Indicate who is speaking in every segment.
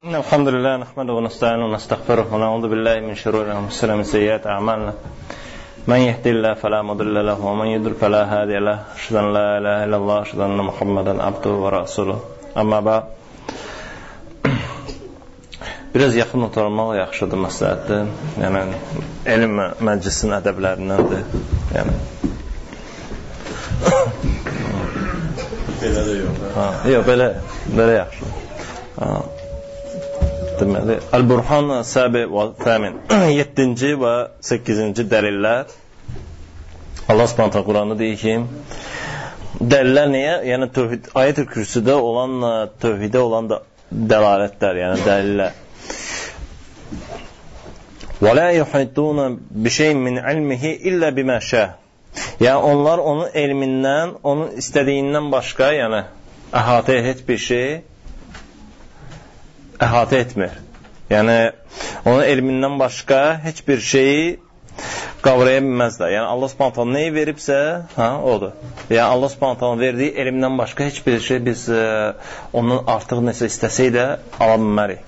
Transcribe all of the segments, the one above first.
Speaker 1: الحمد لله نحمده ونستعينه ونستغفره ونعوذ بالله من شرور أنفسنا ومن سيئات أعمالنا من يهدي الله فلا مضل له ومن يضلل فلا هادي له أشهد أن لا إله إلا الله أشهد أن محمدا عبده ورسوله أما بعد biraz yaxın oturmaq yaxşıdır, məsləhətdir. Yəni elm məclisinin ədəblərindəndir. Yəni belə də yox. Yox, belə yaxşı. Deməli, Əl-Burhan Səbi və Təmin 7-ci və 8-ci dəlillər. Allah Subhanahu Quranda deyir ki, dəlillər niyə? Yəni tövhid, ayət-ül kürsüdə olan tövhidə olan da dəlalətlər, yəni dəlillər. Və la yuhituna bi şey'in min ilmihi illa bima şa. Yəni onlar onun elmindən, onun istədiyindən başqa, yəni əhatə heç bir şey əhatə etmir. Yəni onun elmindən başqa heç bir şeyi qavraya bilməzlər. Yəni Allah Subhanahu nəyi veribsə, odur. Yəni Allah Subhanahu verdiyi elmdən başqa heç bir şey biz ondan artıq nəsə istəsək də ala bilmərik.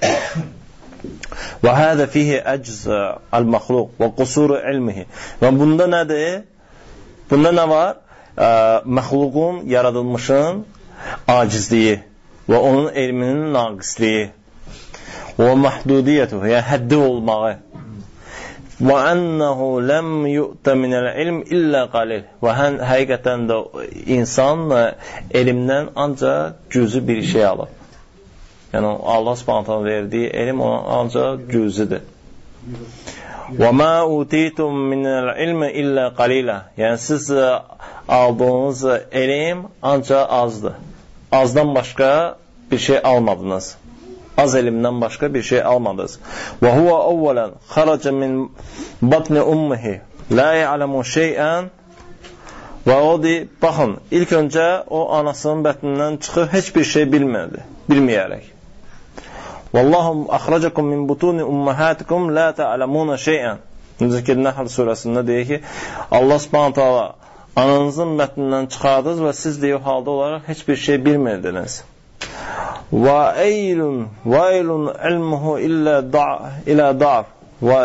Speaker 1: Və hədə fihi əcz al-məxluq və qusuru ilmihi. Və bunda nədir? Bunda nə var? Məxluqun, yaradılmışın acizliyi və onun elminin naqisliyi və mahdudiyyətuhu, yəni həddi olmağı və ənəhu ləm yu'tə minəl ilm illə qalil və həqiqətən də insan elmdən ancaq cüzü bir şey alır. Yəni Allah Subhanahu verdiyi elm ona ancaq cüzüdür. Və mə utitum minəl ilmi illə qalilə. Yəni siz aldığınız elm ancaq azdır. Azdan başqa bir şey almadınız. Az elmdən başqa bir şey almadınız. Və huve evvelen xaraca min batni ummihi la ya'lamu şey'an. Və o deyir, baxın, ilk öncə o anasının bətnindən çıxıb heç bir şey bilməyərək. Vallahu axrajakum min butuni ummahatikum la ta'lamuna şey'an. Necə ki Nəhl surəsində deyir ki, Allah Subhanahu taala ananızın bətnindən çıxardınız və siz deyir halda olaraq heç bir şey bilmirdiniz. Və eylun ilmuhu illa da'f və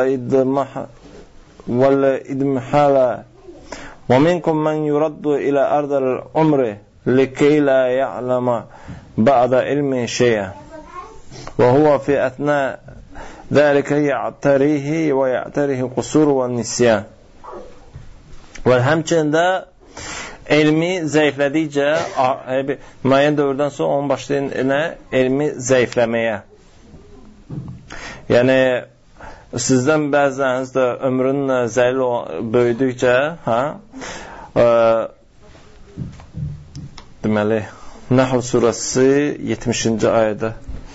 Speaker 1: idmihala və minkum men yuraddu ila ardal umri likay la ya'lama ba'da ilmi şey'a və huwa fi atna zalika ya'tarihi və ya'tarihi qusur və nisyan. Və həmçinin də elmi zəiflədikcə, müəyyən dövrdən sonra onun başlayın elmi zəifləməyə. Yəni, sizdən bəziləriniz də ömrünün zəlil böyüdükcə, deməli, Nəhl surəsi 70-ci ayədə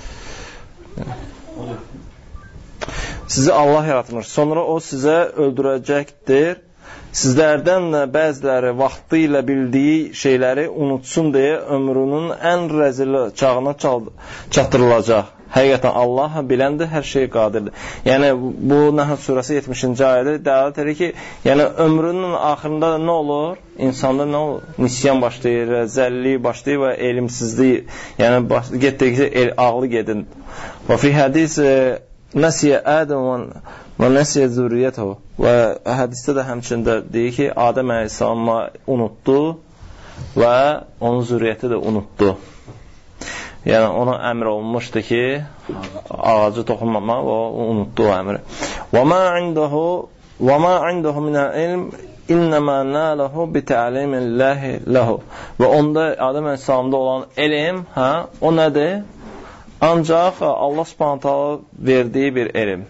Speaker 1: sizi Allah yaratmış, sonra o sizə öldürəcəkdir. Sizlərdən bəziləri vaxtı ilə bildiyi şeyləri unutsun deyə ömrünün ən rəzil çağına çatdırılacaq. Həqiqətən Allah biləndir, hər şey qadirdir. Yəni, bu Nəhl surəsi 70-ci ayədə dəlalət edir ki, yəni ömrünün axırında nə olur? İnsanda nə olur? Nisyan başlayır, zəllilik başlayır və elmsizlik, yəni getdikcə ağlı gedin. Və fi hədis nəsiyə Ədəm və nəsiyə zürriyyətəhu. Və hədisdə də həmçində deyir ki, Adəm əleyhissalamı unutdu və onun zürriyyəti də unutdu. Yəni, ona əmr olunmuşdu ki, ağacı toxunmamaq və unutdu o əmri. Və mə indəhu minəl ilm innəmə nələhu bitə'limilləhi ləhu. Və onda Adəm əleyhissalamda olan elm, o nədir? Ancaq Allah Subhanahu taala verdiyi bir elm.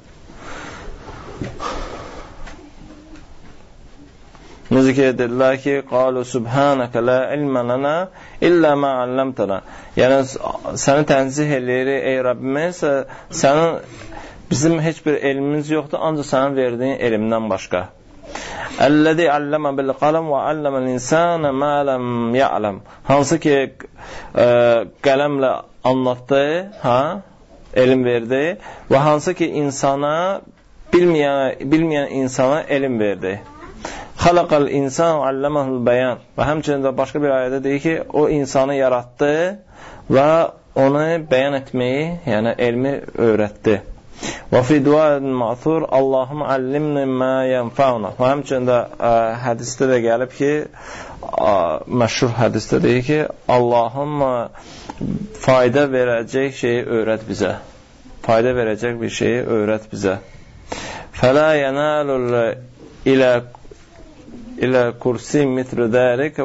Speaker 1: Necə ki, dedilər ki, qalu subhanəkə la ilmə lənə illə mə əlləmtənə. Yəni, səni tənzih eləyirik, ey Rabbimiz, bizim heç bir elmimiz yoxdur, ancaq sənin verdiyin elmdən başqa. Əlləzi əlləmə bil qaləm və əlləməl insənə mə ləm ya'ləm. Hansı ki, qələmlə anlatdı, elm verdi və hansı ki, insana, bilməyən insana elm verdi. Xalaqal insan və əlləməhul bəyan. Və həmçinin də başqa bir ayədə deyir ki, o insanı yaratdı və onu bəyan etməyi, yəni elmi öyrətdi. Və fi dua'il ma'thur Allahum allimni ma yanfa'una. Və həmçinin də hədisdə də gəlib ki, məşhur hədisdə deyir ki, Allahım fayda verəcək şeyi öyrət bizə. Fayda verəcək bir şeyi öyrət bizə. Fələ yənəlul ilə kursi mitru dəlik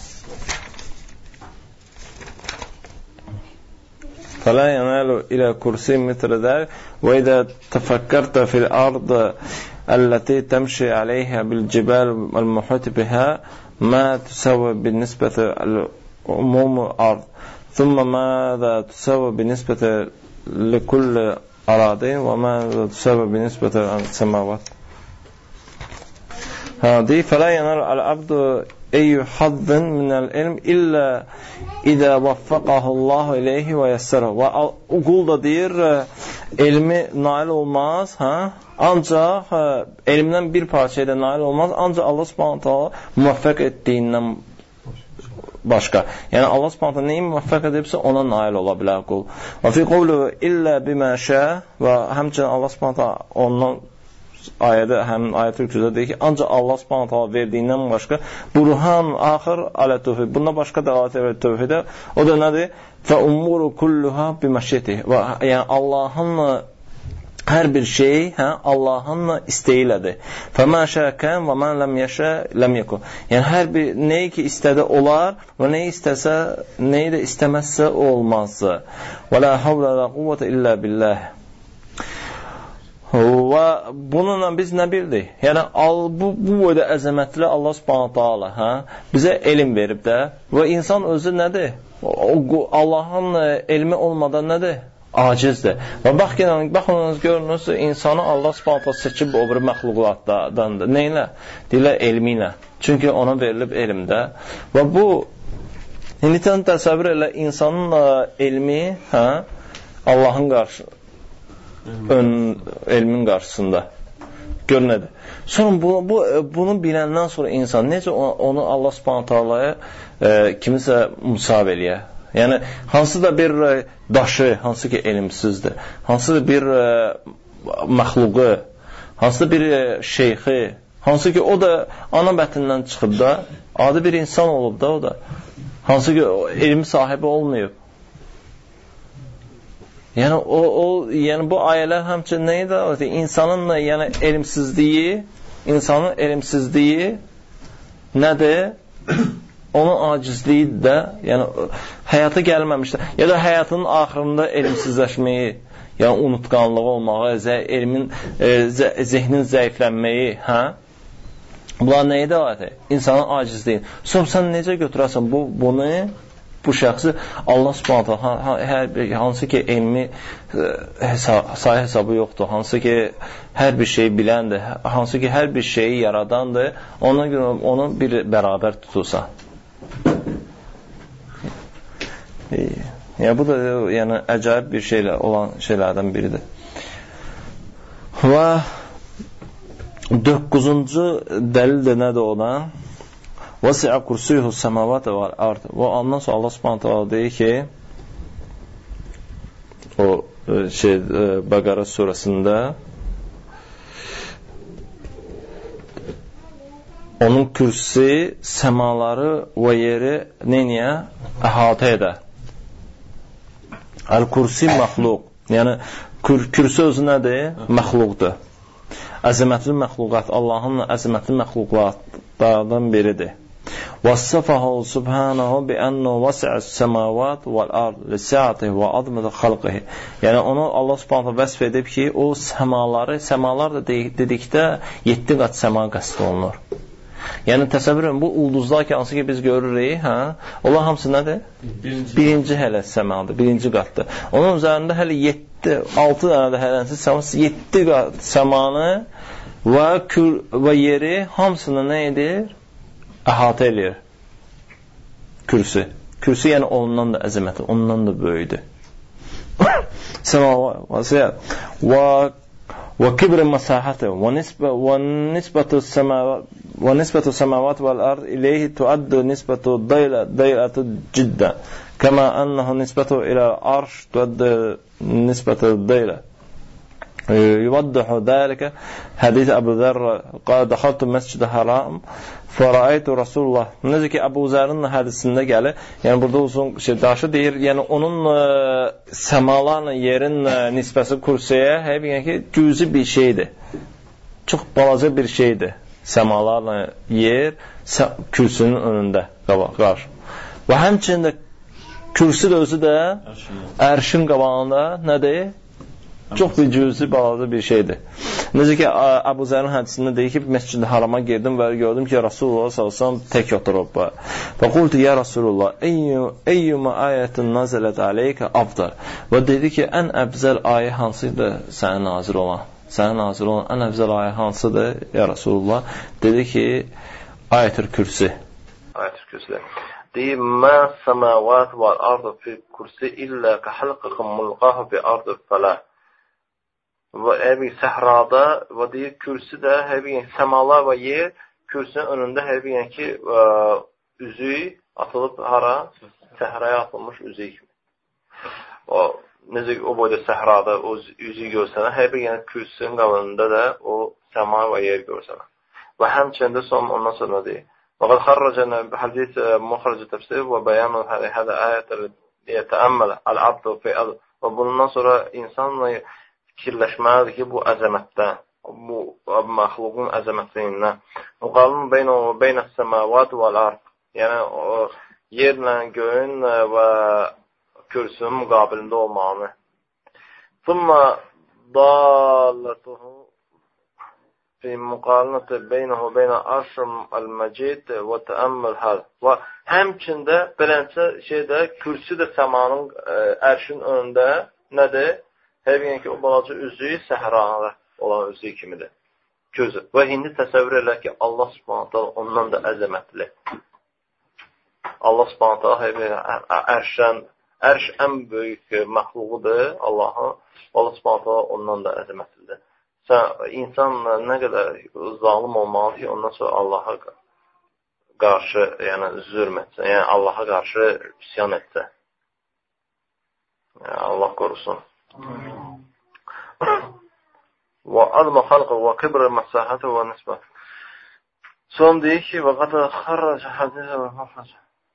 Speaker 1: فلا ينال إلى كرسي مثل ذلك وإذا تفكرت في الأرض التي تمشي عليها بالجبال والمحيط بها ما تسوى بالنسبة لعموم الأرض ثم ماذا تسوى بالنسبة لكل أراضين وماذا تسوى بالنسبة للسماوات هذه فلا ينال العبد أي حظ من العلم إلا İdə vaffaqahullahu ileyhi və yəssərə. Və qul da deyir, elmi nail olmaz, ancaq elmdən bir parçaya da nail olmaz, ancaq Allah subhanahu ta'ala müvəffəq etdiyindən başqa. Yəni Allah subhanahu ta'ala neyi müvəffəq edibsə ona nail ola bilər qul. Və fi qovlu illə bimə şə və həmçinin Allah subhanahu ta'ala ondan ayədə, həmin ayət-ül küzdə deyir ki, ancaq Allah subhanahu ta'ala verdiyindən başqa burhan axır alə tövhid. Bundan başqa da alə tövhidə, o da nədir? Və umuru kulluha biməşyətih. Yəni Allahın hər bir şey Allahın istəyilədir. Fəmə şəkən və mən ləm yəşə ləm yəkun. Yəni hər bir neyi ki istədə olar və neyi istəsə, neyi də istəməzsə olmaz. Və la havlə və quvvətə illə billəh. Və bununla biz nə bildik? Yəni bu boyda əzəmətli Allah subhanahu ta'ala bizə elm verib də və insan özü nədir? Allahın elmi olmadan nədir? Acizdir. Və baxınız görünüz, insanı Allah subhanahu ta'ala seçib o bir məxluqatlardandır. Nə ilə? Deyirlər elmi ilə. Çünki ona verilib elmdə. Və bu, indi təsəvvür elə insanın elmi Allahın qarşısında elmin qarşısında gör nədir. Sonra bunu biləndən sonra insan necə onu Allah subhanahu ta'ala'ya kimisə müsav eləyə. Yəni hansı da bir daşı, hansı ki elmsizdir, hansı da bir məxluqu, hansı da bir şeyxi, hansı ki o da ana bətindən çıxıb da, adi bir insan olub da o da, hansı ki elmi sahibi olmayıb. Yəni yəni bu ayələr həmçinin nəyi də insanın yəni insanın elmsizliyi nədir? Onun acizliyi də, yəni həyata gəlməmişdir. Ya da həyatının axırında elmsizləşməyi, yəni unutqanlığı olmağı, zehnin zəiflənməyi, bunlar nəyi də insanın acizliyi. Sonra sən necə götürərsən bunu? Bu şəxsi Allah subhanahu ta'ala hansı ki elmi sayı hesabı yoxdur, hansı ki hər bir şeyi biləndir, hansı ki hər bir şeyi yaradandır, ona görə onu bir bərabər tutursan. Yəni bu da yəni əcayib bir şeylə olan şeylərdən biridir. Və 9-cu dəlil də nədir ona? وَسِعَ كُرْسِيهُ السَّمَاوَاتَ وَالْأَرْضِ Və ondan sonra Allah subhanahu ta'ala deyir ki o Bəqərə surəsində onun kürsüsü səmaları və yeri neyniyə? Əhatə edə. Əl-kürsi məxluq. Yəni kürsü özü nədir? Məxluqdur. Əzəmətli məxluqat, Allahın əzəmətli məxluqatlardan biridir. وَصَّفَهُ سُبْحَانَهُ بِأَنَّهُ وَسِعَ السَّمَاوَاتِ وَالْأَرْضِ لِسَعَتِهِ وَعَظْمَةِ خَلْقِهِ Yəni onu Allah subhanahu vəsf edib ki, o səmalar da dedikdə 7 qat səma qəsd olunur. Yəni təsəvvür edin, bu ulduzlar ki, hansı ki biz görürük, onlar hamısı nədir? Birinci hələ səmadır, birinci qatdır. Onun üzərində hələ 6 dənə də hələnsiz səması 7 qat səmanı və yeri hamısını nə edir? Əhatə edir. Kürsü. Kürsü yəni ondan da əzəməti, ondan da böyüdür. Və kibr məsahətə və nisbətu səmavat vəl-ard iləyhi tuaddu nisbətu dayətü ciddə. كما أنه نسبته إلى العرش تؤدي نسبة الضيلة. يوضح ذلك حديث أبو ذر قال دخلت مسجد الحرام فرأيت رسول الله. Necə ki Əbu Zərrin hədisində gəlir. Yəni burada uzun daşı deyir, yəni onun səmalarla yerin nisbəsi kürsüyə yəni ki cüzi bir şeydir. Çox balaca bir şeydir. Səmalarla yer kürsünün önündə qarşı. Və həmçinin də kürsü də özü də ərşin qabağında nədir? Çox bir cüzi balaca bir şeydir. Necə ki Əbu Zərrin hədisində deyir ki Məscid-i Harama girdim və gördüm ki Rasulullah sallallahu tək oturub. Və qultu ya Rasulullah eyyuma ayətin nazilət aleykə afdal. Və dedi ki ən əfzəl ayə hansıdır sənə nazil olan? Sənə nazil olan ən əfzəl ayə hansıdır ya Rasulullah? Dedi ki ayətül kürsi.
Speaker 2: Ayətül kürsi. Deyir mə səməvat və ardı fi kürsi illə kəxəlqəqəm mulqahı bi ardı fələ. Və həbi səhrada və deyir kürsü də həbi səmalar və yer kürsünün önündə həbi yəni ki üzük atılıb hara? Səhraya atılmış üzük kimi. O necə o boyda səhrada o üzük görsənə, həbi yəni kürsünün qabağında da o səma və yer görsənə. Və həmçində son ondan sonra deyir. وقد خرجنا بحديث مخرج التفسير وبيان هذا آية يتأمل العبد في أرض. Və bundan sonra insanla fikirləşməlidir ki, bu əzəmətdə, bu məxluqun əzəmətliyindən. Müqalın beynəs səməvat vəl-ard. Yəni, yerlə, göyün və kürsünün müqabilində olmalı. Thumma dallatuhu fi müqalinəti beynəhu beynə arşım əl-məcid və təəmmül həl. Və həmçində beləcə şeydə, kürsü də səmanın ərşin önündə nədir? Həqiqən ki, o balaca üzüyü səhrada olan üzüyü kimidir. Gözü. Və indi təsəvvür elə ki, Allah subhanət hala ondan da əzəmətli. Allah subhanət hala ərş ən böyük məxluqudur Allahın. Allah subhanət hala ondan da əzəmətlidir. İnsan nə qədər zalim olmalı ki, ondan sonra Allaha qarşı zülm etsin. Yəni, Allaha qarşı isyan etsin. Yəni, Allah qorusun. وعظم خلقه وكبر مساحته ونسبته. Son deyir ki, وقد خرج حديث المخرج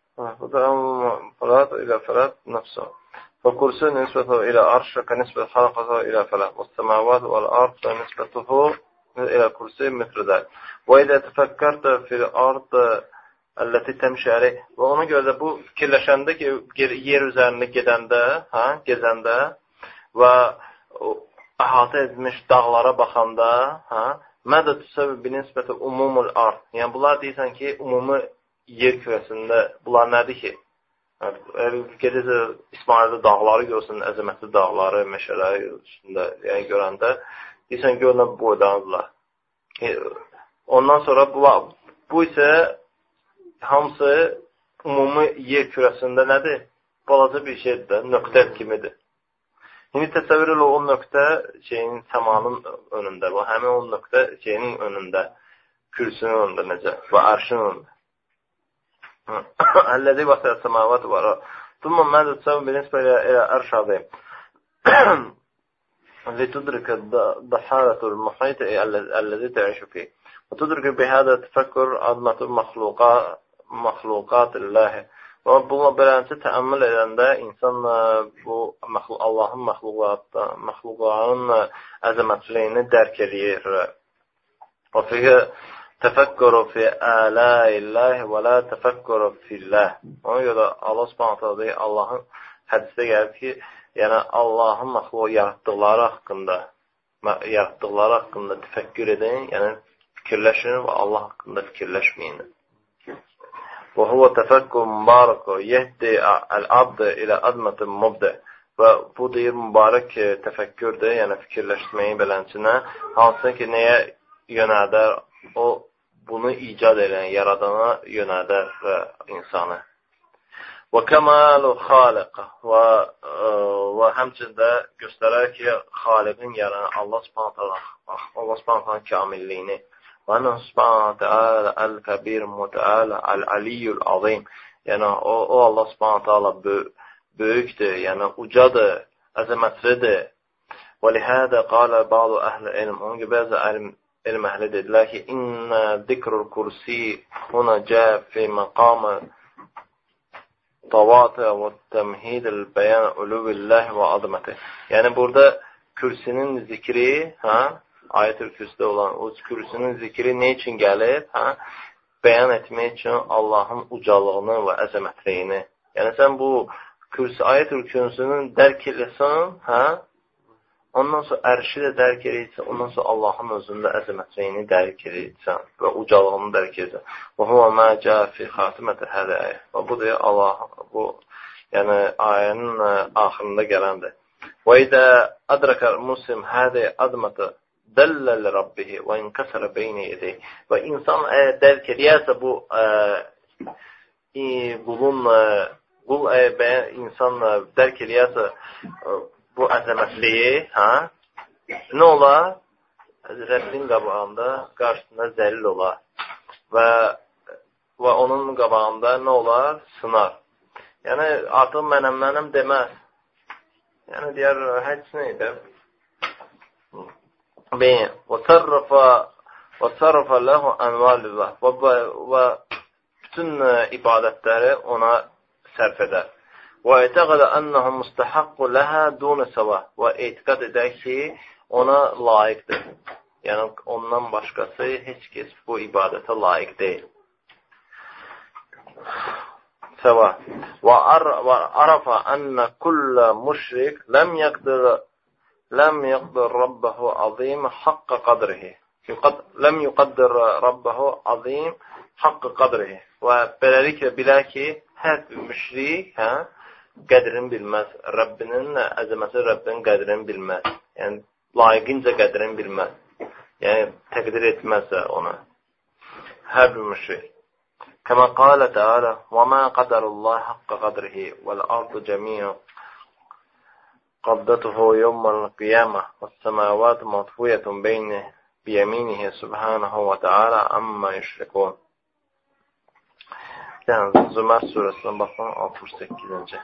Speaker 2: فلات إلى فلات نفسه فكرسي نسبته إلى عرش كنسبة خلقته إلى فلات والسماوات والأرض فنسبته إلى كرسي مثل ذلك. وإذا تفكرت في الأرض التي تمشي عليه. Və ona görə də bu fikirləşəndə ki, yer üzərində gedəndə və əhatə edilmiş dağlara baxanda, mədə tüsəvvü binisbəti umumul ard. Yəni, bunlar deyirsən ki, ümumi yer kürəsində bunlar nədir ki? Gedirsə, İsmaildə dağları görsün, əzəmətli dağları, meşələri üstündə görəndə, deyirsən, görünən bu boydandılar. Ondan sonra bu isə hamısı ümumi yer kürəsində nədir? Balaca bir şeydir də, nöqtə kimidir. İndi təsəvvür elə o nöqtə şeyin səmanın önündə, və həmin o nöqtə şeyin önündə, kürsünün önündə necə, və ərşin önündə. Əlləzi vasələ səmavat var. Thumma mədə təsəvvür binisbə ilə ərş azim. Litudrikə dahalətul muhaytə əlləzi təişu fi. Və tudrikə bihədə təfəkkür azmətul məxluqat-ləhi. Və bununla beləcə təəmmül edəndə insan bu Allahın məxluqların əzəmətliyini dərk edir. Və fiyyə təfəkkürü fi ələilləhi və lə təfəkkürü filləh. Ona görə Allah subhanətə deyir, Allahın hədisdə gəlir ki, yəni Allahın məxluqu yaratdıqları haqqında təfəkkür edin, yəni fikirləşin və Allah haqqında fikirləşməyin. وهو تفكر مبارك يهدي العبد إلى أدمة مبدع. Və bu deyir mübarək təfəkkürdür, yəni fikirləşməyi belənçinə, hansı ki, nəyə yönədər, o bunu icad edən, yaradana yönədər insanı. Və kəmalu xaliqə və həmçində göstərər ki, xaliqin yaranı Allah subhanətənin kamilliyini. وأنه سبحانه وتعالى الكبير المتعالى العلي العظيم. Yəni o Allah Subhanahu taala böyükdür, yəni ucadır, əzəmətlidir. Və lihada qala ba'du əhli ilm. Onun gibi bəzi elm əhli dedilər ki, inna zikrul kursi huna caa fi maqam tawati və təmhid el-bayan ulubillah və azamati. Yəni burada kürsünün zikri, ayət-ül kürsüdə olan o kürsünün zikri nə üçün gəlir? Bəyan etmək üçün Allahın ucalığını və əzəmətliyini. Yəni sən bu ayət-ül kürsünün dərk eləsən, ondan sonra ərşi də dərk edəcəksən, ondan sonra Allahın özündə əzəmətliyini dərk edəcəksən və ucalığını dərk edəcəksən. Və huwa ma caa fi xatiməti hədə ayə. Və bu da Allah, bu yəni ayənin axırında gələndir. Və idə ədrəkəl muslim hədə azmətə dəlləl Rabbihi və inkəsərə beyni edək. Və insan dərk edəyərsə bu insan dərk edəyərsə bu əzəmətliyi, nə olar? Rəbbin qabağında, qarşısında zəlil olar. Və onun qabağında nə olar? Sınar. Yəni, artıq mənəm deməz. Yəni, deyər, həcc nə edir? وَصَرَّفَ لَهُ أَنْوَالِ اللّٰهِ Və bütün ibadətləri ona sərf edər. وَاَعْتَقَدَ أَنَّهُ مُسْتَحَقُّ لَهَا دُونَ سَوَى Və etiqad edər ki, ona layiqdir. Yəni, ondan başqası heç kəs bu ibadətə layiq deyil. Səvə وَعَرَفَ أَنَّ كُلَّ مُشْرِكْ لم يقدر ربه عظيم حق قدره. لم يقدر ربه عظيم حق قدره. Və beləliklə bilər ki, hər bir müşrik qədrini bilməz. Rəbbinin əzəməti, Rəbbinin qədrini bilməz. Yəni, layiqincə qədrini bilməz. Yəni, təqdir etməz ona. Hər bir müşrik. Kəmə qalə Teala وَمَا قَدَرُ اللّٰهِ حَقَّ قَدْرِهِ وَالْأَرْضُ جَمِيعًا قَبْضَتُهُ يَوْمَ الْقِيَامَةِ وَالسَّمَاوَاتُ مَطْوِيَةٌ بِيَمِينِهِ سُبْحَانَهُ وَتَعَالَى عَمَّا يُشْرِكُونَ. Yəni, Zümər surəsindən baxın, 68-ci.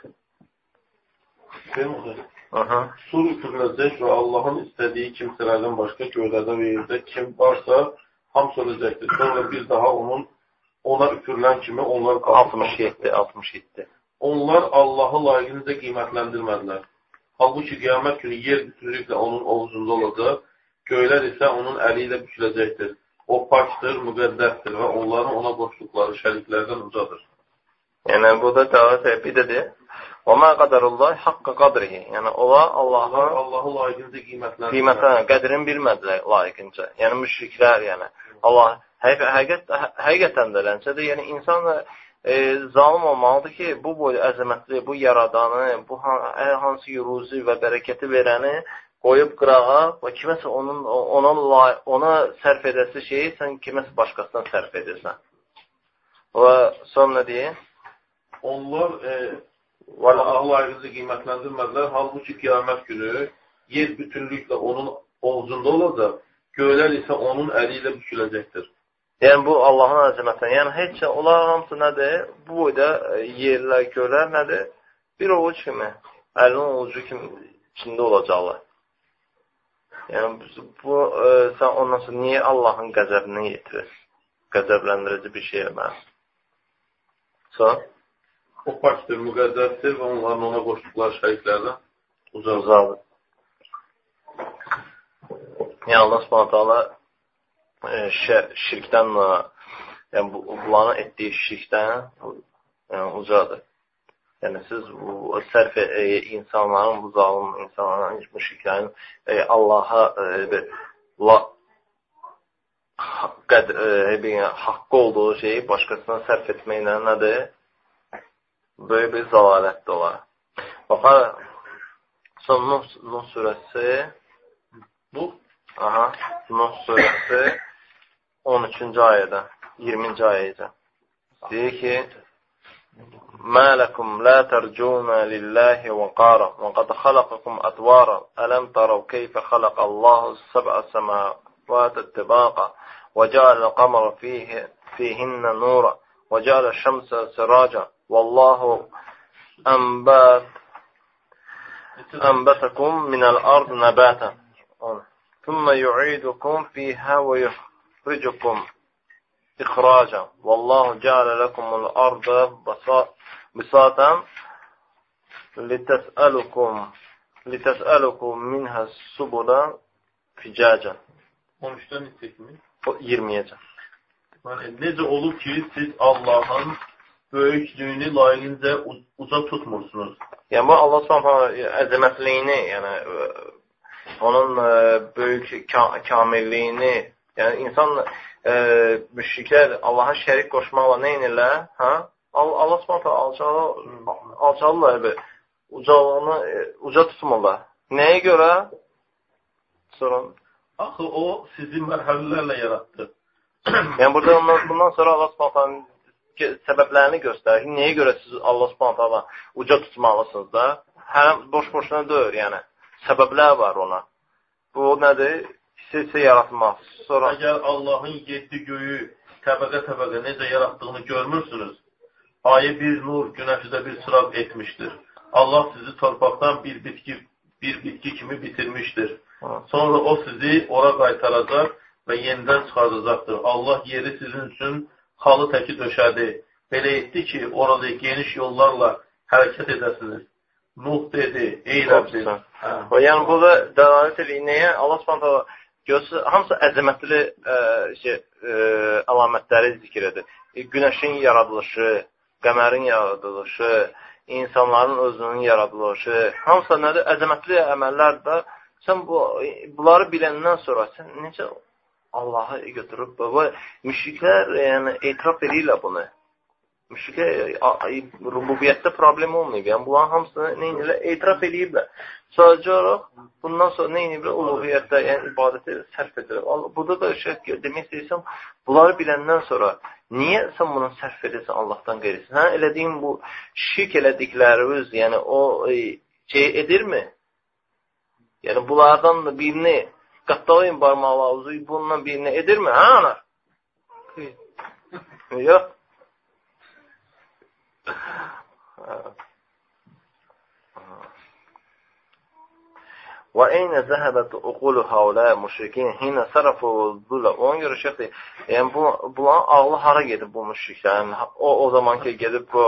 Speaker 3: Sur üfürüləcək və Allahın istədiyi kimsələrdən başqa göylərdə və yerdə kim varsa, hamısı öləcəkdir. Sonra bir daha ona üfürülən kimi onlar
Speaker 2: 67.
Speaker 3: Onlar Allahı layiqincə qiymətləndirmədilər. Halbuki qiyamət günü yer bütünlüklə onun ovuzunda olacaq, göylər isə onun əli ilə büküləcəkdir. O pakdır, müqəddəsdir və onların ona qoşduqları şəriklərdən ucadır.
Speaker 2: Yəni, burada təvəz epidedir. وَمَا قَدَرُ اللّٰهِ حَقَّ قَدْرِهِ. Yəni, onlar
Speaker 3: Allahı layiqincə qiymətləndirmədilər.
Speaker 2: qədrini bilmədilər layiqincə. Yəni, müşriklər, yəni. Allah həqiqətən də eləncədir. Yəni, insan zalim olmalıdır ki, bu boyu əzəmətli, bu yaradanı, bu hansı ruzi və bərəkəti verəni qoyub qırağa və kiməsə ona sərf edəsi şeyi sən kiməsə başqasından sərf edirsən. Və sonra deyir,
Speaker 3: onlar Allahı layiqincə qiymətləndirmədilər. Halbuki qiyamət günü yer bütünlüklə onun ovuzunda olacaq, göylər isə onun əli ilə büküləcəkdir.
Speaker 2: Yəni, bu Allahın əzəmətindən. Yəni, heç onlar hamısı nədir? Bu boyda yerlər, göylər nədir? Bir ovuc kimi, əlinin ovucu kimi içində olacaqlar. Yəni, sən ondan sonra niyə Allahın qəzəbini yetirirsən? Qəzəbləndirici bir şey eləməlisən. Sonra?
Speaker 3: O pakdır, müqəddəsdir və onların ona qoşduqları şəriklərdən
Speaker 2: uzaqdır. Yəni, Allah Subhanahu şirkdən, yəni bunların etdiyi şirkdən ucadır. Yəni, siz sərf insanların, bu zalim insanların, müşriklərin Allaha haqqı olduğu şeyi başqasına sərf etməklə nədir? Böyük bir zalalətdir olar. Baxar, son Nuh surəsi Nuh surəsi 13-cü ayədə, 20-ci ayədə deyir ki, مَا لَكُمْ لَا تَرْجُونَ لِلَّهِ وَقَارًا وَقَدْ خَلَقَكُمْ أَطْوَارًا أَلَمْ تَرَوْا كَيْفَ خَلَقَ اللَّهُ السَّبْعَ سَمَاوَاتٍ طِبَاقًا وَجَعَلَ الْقَمَرَ فِيهِنَّ نُورًا وَجَعَلَ الشَّمْسَ سِرَاجًا Vallahu أنبتكم من الأرض نباتا ثم يعيدكم فيها ويخرجكم إخراجا والله جعل لكم الأرض بساطا لتسألكم منها السبل فجاجا
Speaker 3: 13-dən etdikmi?
Speaker 2: 20-yə.
Speaker 3: Necə olur ki, siz Allahın böyüklüyünü layiqincə uca tutmursunuz?
Speaker 2: Yəni, bu Allah s.ə.v. əzəmətliyini, yəni, onun böyük kamilliyini, yəni, insan müşriklər Allaha şərik qoşmaqla nə inirlər? Allah s.ə.v. alçalırlar, ucalığını uca tutmurlar. Nəyə görə? Sorun.
Speaker 3: Axı, o sizi mərhələlərlə yaratdı.
Speaker 2: Yəni, burada bundan sonra Allah s.ə.v. səbəblərini göstərir. Nəyə görə siz Allah s.ə.v. uca tutmalısınız da? Həm boş-boşuna deyir, yəni. Səbəblər var ona. Bu nədir? Hissə yaratmaq. Sonra...
Speaker 3: Əgər Allahın 7 göyü təbəqə-təbəqə necə yaratdığını görmürsünüz, ayı bir nur, günəşi də bir çıraq etmişdir. Allah sizi torpaqdan bir bitki kimi bitirmişdir. Sonra o sizi ora qaytaracaq və yenidən çıxardacaqdır. Allah yeri sizin üçün halı təki döşədi. Belə etdi ki, orada geniş yollarla hərəkət edəsiniz. Nuh dedi, ey Rəbbim.
Speaker 2: Yəni, burada dəlalət edir. Nəyə? Allah s.ə.v. Görsün, hamısı əzəmətli əlamətləri zikr edir. Günəşin yaradılışı, qəmərin yaradılışı, insanların özünün yaradılışı, hamısı nədir? Əzəmətli əməllərdir. Sən bunları biləndən sonra sən necə Allahı götürüb? Müşriklər yəni, etiraf edirlər bunu. Müşriklər rububiyyətdə problem olmayıb. Yəni, bunların hamısını neynirlər? Etiraf ediblər. Sadəcə olaraq bundan sonra neynirlər? Uluhiyyətdə, yəni ibadəti sərf edirlər. Burada da demək istəyirsəm, bunları biləndən sonra niyə sən bunu sərf edirsən Allahdan qeyrisin? Elədiyim bu şirk elədiklərimiz, yəni o edirmi? Yəni, bunlardan da birini qattalayın barmaqlarınızı, bundan birini edirmi? Ana? Yox. Və eynə zəhəbət uqulu havlə müşrikin hinə sərəfu zullə. Ona görə şeyh deyir, yəni bunların ağlı hara gedib bu müşriklərin? O zaman ki, gedib bu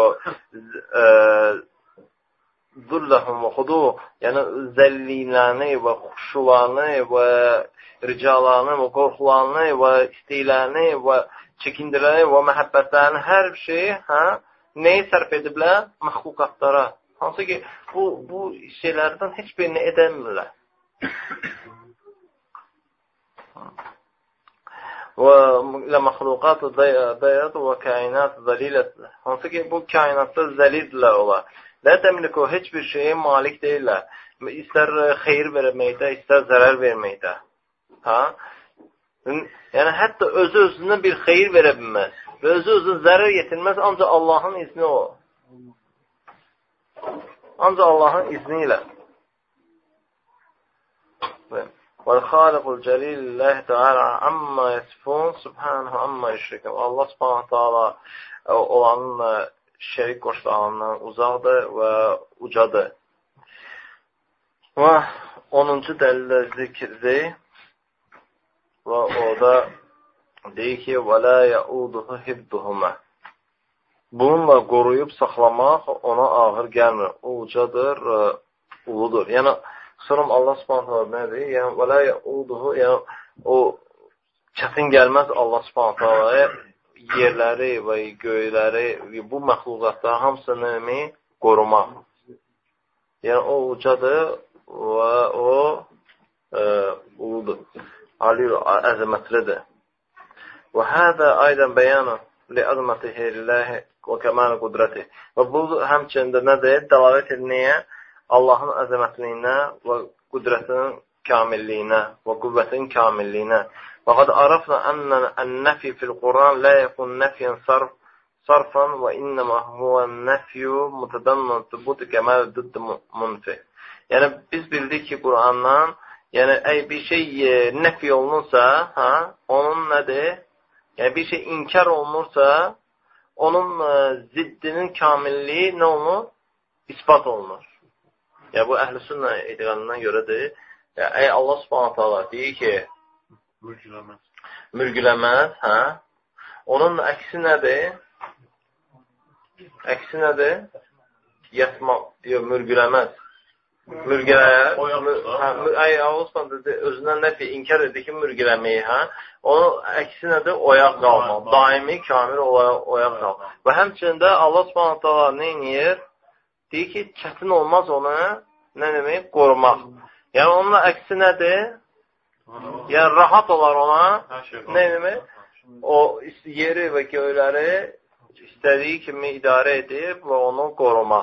Speaker 2: zulləhum və xudu, yəni zəllilərini və xuşularını və ricalarını və qorxularını və istəklərini və çəkindilərini və məhəbbətlərini hər şeyi nəyi sərf ediblər? Məxluqatlara. Hansı ki, bu şeylərdən heç birini edəmirlər. Və məxluqat dəyət və kainat zəlilət. Hansı ki, bu kainatda zəlildirlər olar. Lə təmliku, heç bir şeyə malik deyirlər. İstər xeyir verməkdə, istər zərər verməkdə. Yəni, hətta özü-özünə bir xeyir verə bilməz. Və özü-özünə zərər yetirməz, ancaq Allahın izni o. Ancaq Allahın izni ilə. وَالْخَالِقُ الْجَلِيلِ اللّٰهِ تَعَالَى عَمَّا يَسْفُونَ سُبْحَانَهُ عَمَّا يُشْرِكُونَ Allah subhanahu ta'ala olanın şərik qoşlarından uzaqdır və ucadır. Və 10-cu dəlildə zikirdir və orada deyir ki, وَلَا يَعُودُهُ حِفْدُهُمَا Bununla qoruyub saxlamaq ona ağır gəlmir. O ucadır, uludur. Yəni, sonra Allah subhanahu nə deyir? Yəni, وَلَا يَعُودُهُ Yəni, o çətin gəlməz Allah subhanahu yerləri və göyləri, bu məxluqatları hamısını qorumaq. Yəni, o ucadır və o uludur. Ali əzəmətlidir. Və hədə aydən bəyanı li'azmatihi lillahi və kəmal qudrəti. Və bu həmçində nədir? Dəlavət edilməyə Allahın əzəmətliyinə və qudrətinin kamilliyinə və qüvvətin kamilliyinə. Və qad arafna ən-nəfi fil-Quran la yakun nəfiyən sarfan və innəmə huvən nəfiyyu mutadamman thubutu kəmal düddü munfi. Yəni, biz bildik ki, Qurandan bir şey nəfi olunursa, onun nədir? Yəni, bir şey inkar olunursa, onun ziddinin kamilliyi nə olunur? İspat olunur. Ya bu əhl-i sünnə etiqadından görədir. Əgər Allah subhanahu ta'ala deyir ki, mürgüləməz, hə? Onun əksi nədir? Əksi nədir? Yatmaq, yox, mürgüləməz. Mürgüləyə, Allah subhanahu özündən nəfi inkar edir ki, mürgüləməyi, hə? Onun əksi nədir? Oyaq qalmaq. Daimi, kamil oyaq qalmaq. Və həmçində Allah subhanahu ta'ala nə edir? Deyir ki, çətin olmaz onu, nə demək? Qorumaq. Yəni, onun əksi nədir? Yəni, rahat olar ona, nə demək? O yeri və göyləri istədiyi kimi idarə edib və onu qorumaq.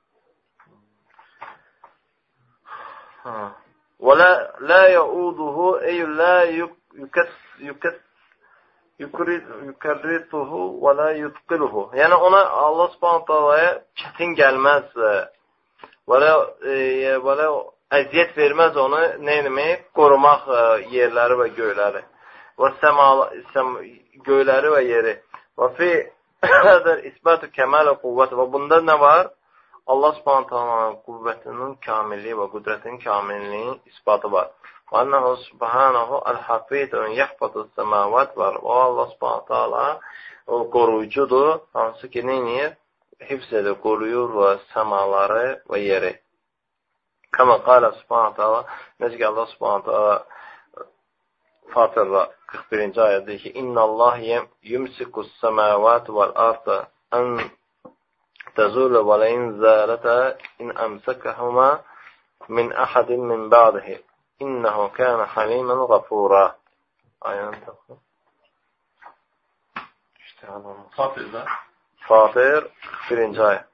Speaker 2: Və la yauduhu ey la yukarrituhu və la yutqiluhu. Yəni, ona Allah subhanahu ta'alaya çətin gəlməz və la əziyyət verməz onu, nə demək? Qorumaq yerləri və göyləri. Və göyləri və yeri. Və fi isbatü kəmələ quvvəti. Və bunda nə var? Allah subhanahu ta'alanın qüvvətinin kamilliyi və qüdrətinin kamilliyi isbatı var. Və annahu subhanahu el-hafidun yahfadus semavat var. Və Allah subhanahu ta'ala o qoruyucudur, hansı ki, neyini? Hifz edir, qoruyur və səmaları və yeri. Kəmə qalə subhanahu ta'ala, necə ki, Allah subhanahu ta'ala Fatırda 41-ci ayədir ki, İnnəllah yumsikus semavat vəl-arda ən تزول ولئن زالتا إن أمسكهما من أحد من بعده إنه كان حليما غفورا. Aynen takım. Fatır 41-ci ayə.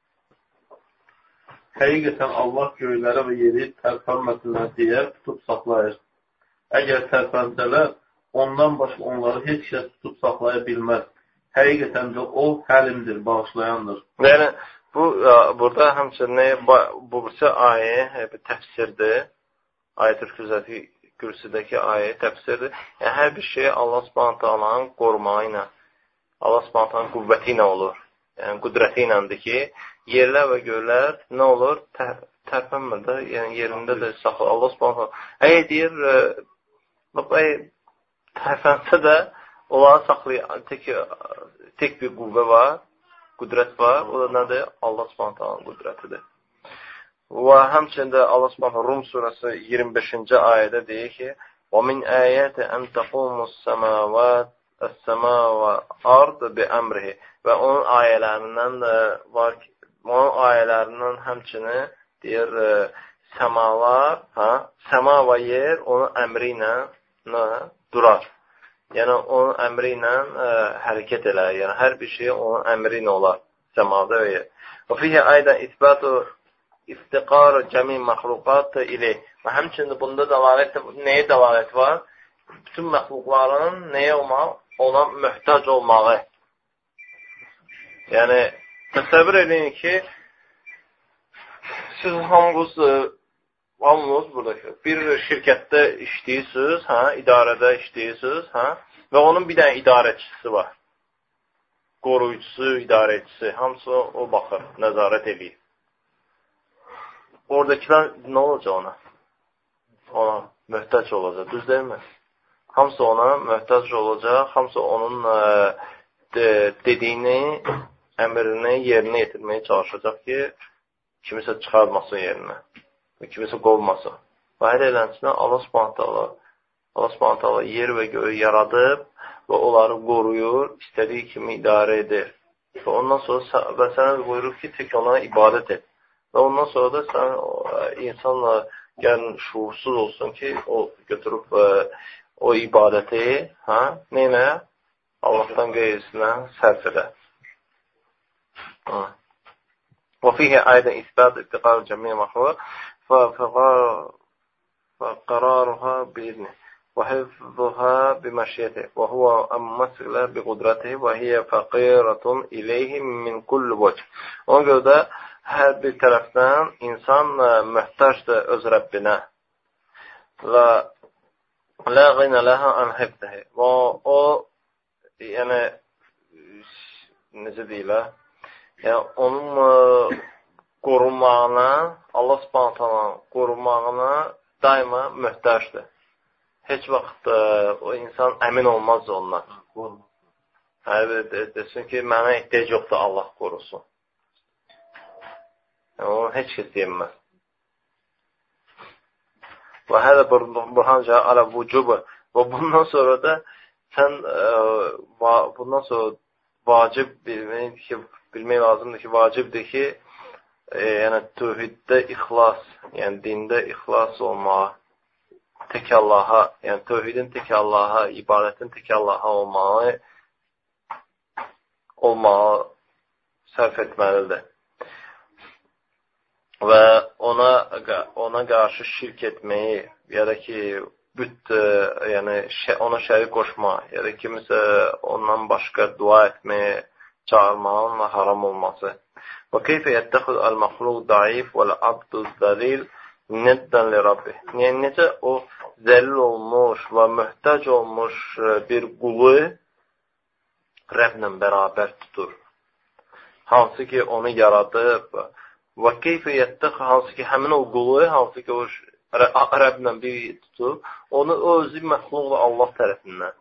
Speaker 3: Həqiqətən Allah göyləri və yeri tərpənməsinlər deyə tutub saxlayır. Əgər tərpənsələr, ondan başqa onları heç kəs tutub saxlaya bilməz. Həqiqətən də o həlimdir, bağışlayandır.
Speaker 2: Yəni, burada həmçinin bu ayə təfsirdir. Ayət-ül Kürsüdəki ayə təfsirdir. Yəni, hər bir şey Allah subhanahu ta'alanın qorumağı ilə, Allah subhanahu ta'alanın qüvvəti ilə olur. Yəni, qüdrəti iləndir ki, yerlər və göylər nə olur? Tərpənmir də, yəni yerində də saxlı. Allah subhanahu ta'ala, əgər deyir, tərpənsə də, onları saxlayan tek bir qüvvə var, qüdrət var. O da nədir? Allah subhanahu ta'alanın qüdrətidir. Və həmçində Allah subhanahu Rum surəsi 25-ci ayədə deyir ki, وَمِنْ آيَاتِ أَنْ تَقُومُ السَّمَاوَاتِ وَالْأَرْضِ بِأَمْرِهِ. Və onun ayələrindən var ki, onun ayələrindən həmçini deyir, səmalar, səma və yer onun əmri ilə durar. Yəni, onun əmri ilə hərəkət elər. Yəni, hər bir şey onun əmri ilə olar. Səmada və yer. Və fiyyə aydən isbatu iftiqar cəmi məxluqat ilə. Və həmçində bunda nəyə dəlalət var? Bütün məxluqların nəyə olmaq? Ona möhtac olmağı. Yəni, təsəvvür edin ki, siz hamınız buradakı bir şirkətdə işləyirsiniz, idarədə işləyirsiniz, və onun bir dənə idarəçisi var. Qoruyucusu, idarəçisi, hamısı o baxır, nəzarət edir. Oradakilər nə olacaq ona? Ona möhtac olacaq, düz deyilmi? Hamısı ona möhtac olacaq, hamısı onun dediyini, əmrini yerinə yetirməyə çalışacaq ki, kimisə çıxarmasın yerinə. Kimisə qovmasın. Və hər elənçinə Allah subhanahu ta'ala yer və göyü yaradıb və onları qoruyur, istədiyi kimi idarə edir. Və ondan sonra sənə buyurur ki, tək ona ibadət et. Və ondan sonra da sən insanla gəlin şuursuz olsun ki, o götürüb o ibadəti neynə? Allahdan qeyrisinə sərf edər. Və fiyyə aydən isbət iftiqar cəmiyə məxluq فقرارها بإذنه وحفظها بمشيئته وهو أمثل بقدرته وهي فقيرة إليه من كل وجه. Ona görə də hər bir tərəfdən insan möhtacdır öz Rəbbinə və لا غنى لها عن حفظه. Və o yəni necə deyirlər? Yəni, onun qorunmağına, Allah Subhanahu taala qorunmağına daima möhtacdır. Heç vaxt o insan əmin olmaz ondan. Desin ki, mənə ehtiyac yoxdur, Allah qorusun. Yəni, onu heç kəs deyilməz. Və hələ burhanca alə vücubu. Və bundan sonra da sən bundan sonra vacib bilmək lazımdır ki, vacibdir ki, yəni tövhiddə ixlas, yəni dində ixlas olmağa, tək Allaha, yəni tövhidin tək Allaha, ibadətin tək Allaha olmağa sərf etməlidir. Və ona qarşı şirk etməyi, ya da ki, yəni ona şərik qoşma, ya da kimisə ondan başqa dua etməyi, çağırmağın və haram olması. Və keyfə yəttəxud əl-məxluq daif vəl-abdu zəlil nəddən li Rabbi. Yəni, necə o zəlil olmuş və möhtac olmuş bir qulu Rəblə bərabər tutur. Hansı ki, onu yaradıb və keyfə yəttəxud, hansı ki, həmin o qulu, hansı ki, o Rəblə bir tutub, onu özü məxluqla Allah tərəfindən.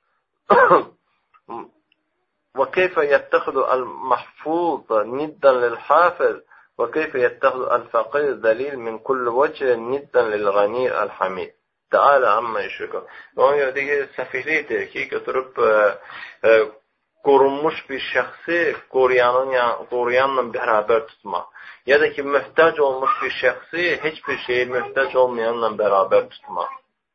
Speaker 2: Və keyfə yəttəxidu əl-məhfuz niddən lil-hafiz və keyfə yəttəxidu əl-fəqir dəlil min kulli vəcə niddən lil-ğani əl-hamid. Təalə amma işıqı. Və ona görə deyir, səfihlikdir ki, götürüb qorunmuş bir şəxsi qoruyanla bərabər tutmaq. Ya da ki, möhtac olmuş bir şəxsi heç bir şeyi möhtac olmayanla bərabər tutmaq.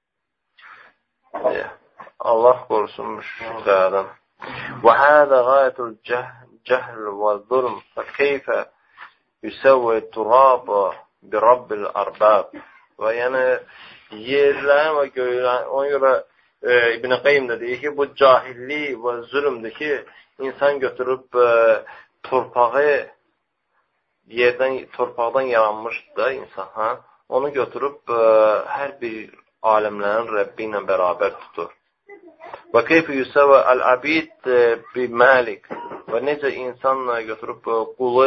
Speaker 2: Allah qorusun müşriklərdən. وهذا غاية الجهل والظلم فكيف يسوي التراب برب الأرباب. Və yəni yerlərin və göylərin, ona görə İbn Qayyim də deyir ki, bu cahillik və zülmdür ki, insan götürüb torpağı torpaqdan yaranmışdır da insan, onu götürüb hər bir aləmlərin Rəbbi ilə bərabər tutur. Və keyfə yüsəvə əl-abid bi məlik. Və necə insanla götürüb qulu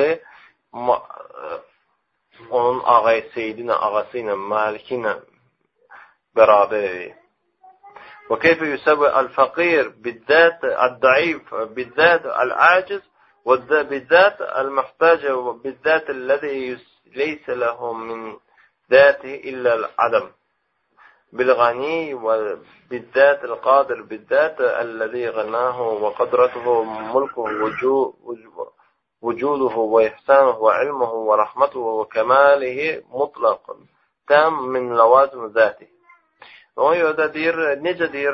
Speaker 2: onun ağası ilə, maliki ilə bərabər edir. Və keyfə yüsəvə əl-fəqir bizzət əl-daif, bizzət əl-aciz və bizzət əl-məhtəcə və bizzət əlləzi leysə ləhum min zəti illə əl-adam. بالغني وبالذات القادر بالذات الذي غناه وقدرته ملكه وجوده وإحسانه وعلمه ورحمته وكماله مطلق تام من لوازم ذاته. Ona görə də deyir, necə deyir,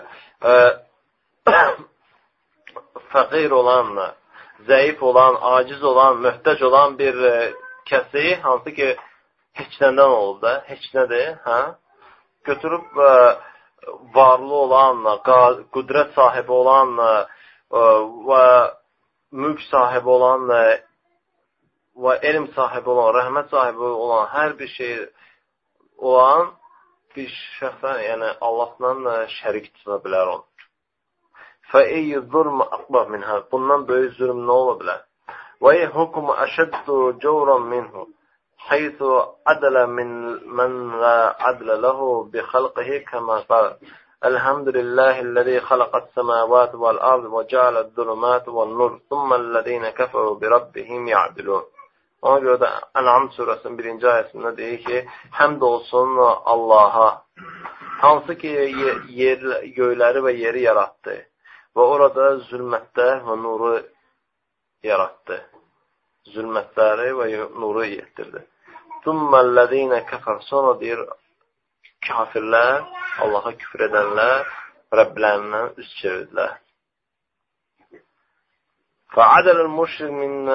Speaker 2: fəqir olan, zəif olan, aciz olan, möhtac olan bir kəsi, hansı ki, heç nədən olub da, heç nədir, götürüb varlı olan, qüdrət sahibi olan və mülk sahibi olan və elm sahibi olan, rəhmət sahibi olan, hər bir şey olan bir şəxsən, yəni Allahla şərik tuta bilər onu. فَاِيِّ الظُّلْمَ أَقْبَى مِنْهَا. Bundan böyük zülm nə ola bilər? وَاِيَ حُكُمَ أَشَدُّ جَوْرًا مِنْهُ حيث عدل من لا عدل له بخلقه كما قال الحمد لله الذي خلق السماوات والأرض وجعل الظلمات والنور ثم الذين كفروا بربهم يعدلون. Ona görə də Ən'am surəsinin 1-ci ayəsində deyir ki, həmd olsun Allaha, hansı ki göyləri və yeri yarattı və orada zülmətlər və nuru yarattı. Zülmətləri və nuru yetirdi. Thumməl-ləzīnə kəfər. Sonra deyir, kafirlər, Allaha küfr edənlər, Rəblərindən üz çevirdilər. Fəadəl-müşrik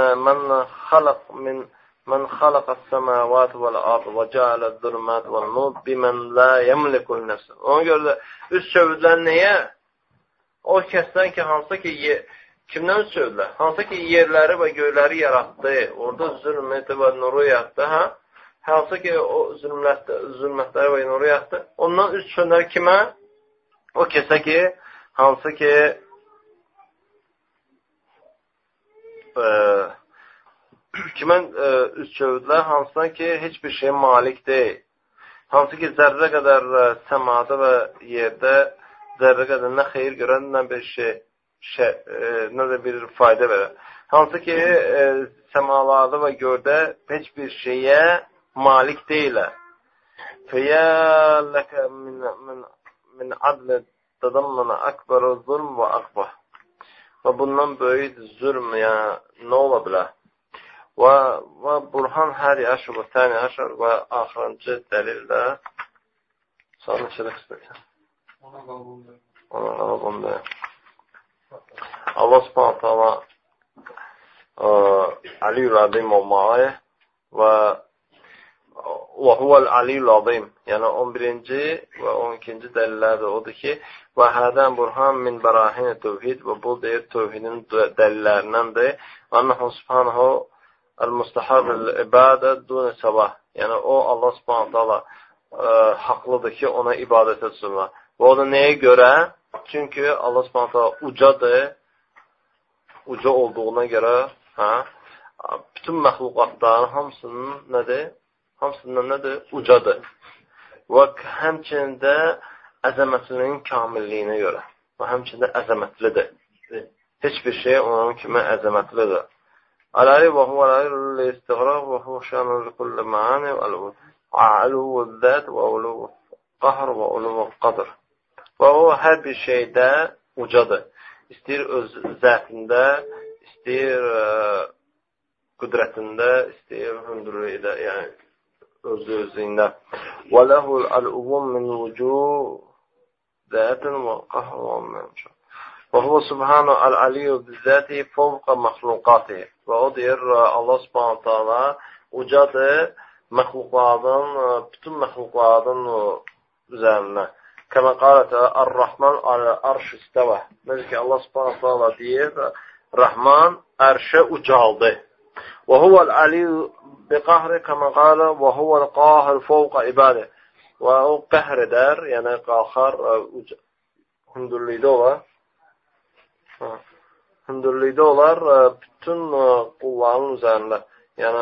Speaker 2: mən xalaqəs-səməvat vəl-ard və cəaləz-zülmət vəl-nur bimən lə yəmlikul nəfsə. Ona görə də üz çevirdilər nəyə? O kəsdən ki, hansı ki kimdən üz çevirdilər? Hansı ki, yerləri və göyləri yarattı, orada zülməti və nuru yarattı, hansı ki, o zülmətləri və nuru yarattı, ondan üz çevirdilər kimə? O kəsə ki, hansı ki, kimən üz çövdülər, hansıdan ki, heç bir şey malik deyil. Hansı ki, zərrə qədər səmada və yerdə zərrə qədər nə xeyir görən, nə bir nə də bir fayda verər. Hansı ki, səmalarda və gördə heç bir şeyə malik deyilər. فَيَا لَكَ مِنْ عَدْلِ تَدَمَّنَ أَكْبَرُ الظُّلْمُ وَأَقْبَهِ. Və bundan böyük zülm, yəni, nə ola bilər? Və Burhan hər yaşır və təni yaşır və axırıncı dəlil də sonra neçədə qısmətən? Ona qalbında. Allah subhanət hala Aliyyul Azim olmalı və huvəl Aliyyul Azim, yəni 11-ci və 12-ci dəlillər də odur ki, və hədən Burhan min bərahin tövhid və bu deyir tövhidin dəlillərindəndir. Annahu subhanahu el-mustahab el-ibadə dune sabah. Yəni o Allah subhanahu hala haqlıdır ki, ona ibadət etsinlər. Və o da nəyə görə? Çünki Allah subhanahu hala ucadır. Uca olduğuna görə bütün məxluqatların hamısının nədir? Hamısından nədir? Ucadır. Və həmçində əzəmətliliyin kamilliyinə görə. Və həmçində əzəmətlidir. Heç bir şey onun kimi əzəmətlidir. Aləli və huvə aləli istiqraq və huvə şanul kulli maani və aluvu zət və uluvu qahr və uluvu qadr. Və o hər bir şeydə ucadır. İstəyir öz zətində, istəyir qüdrətində, istəyir hündürlüyündə, yəni özlüyündə. Və ləhul al-uvum min vücuh zətin və qahr və məmşə. Və huvə subhanu al-aliyyu bizzəti fovqa məxluqati. Və o deyir, Allah subhanahu ta'ala ucadır məxluqlardan, bütün məxluqlardan üzərinə. Kəmə qalətə Ar-Rahman al-arş istəvə. Necə ki, Allah subhanahu ta'ala deyir, Rahman ərşə ucaldı. Və huvəl-aliyyu biqahri kəmə qalə və huvəl-qahir fovqa ibadə. Və o qəhr edər, yəni qalxar, hündürlükdə olar. Hündürlükdə olar bütün qulların üzərində. Yəni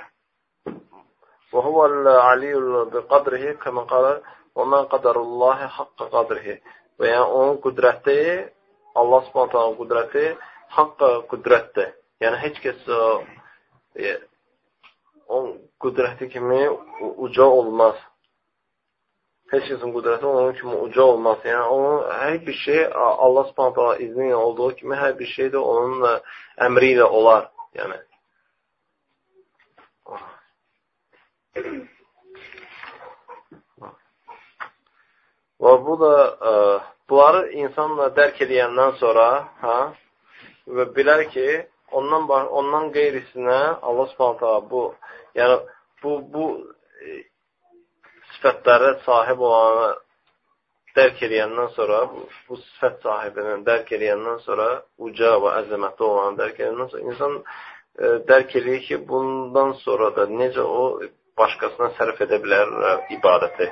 Speaker 2: və huvəl-aliyyu biqadrihi kəmə qalə və mən qadarullahi haqqa qadrihi. Və yəni onun qüdrəti, Allah subhanətənin qüdrəti haqqa qüdrətdir. Yəni heç kəs onun qüdrəti kimi uca olmaz. Heç kəsin qüdrəti onun kimi uca olmaz. Yəni onun hər bir şey Allah subhanətənin izni ilə olduğu kimi hər bir şey də onun əmri ilə olar. Yəni və bu da bunları insanla dərk edəndən sonra və bilər ki, ondan qeyrisinə Allah subhanətə bu, yəni bu sifətlərə sahib olanı dərk edəndən sonra, bu sifət sahibinin dərk edəndən sonra, uca və əzəmətli olanı dərk edəndən sonra, insan dərk edir ki, bundan sonra da necə o başqasına sərf edə bilər ibadəti.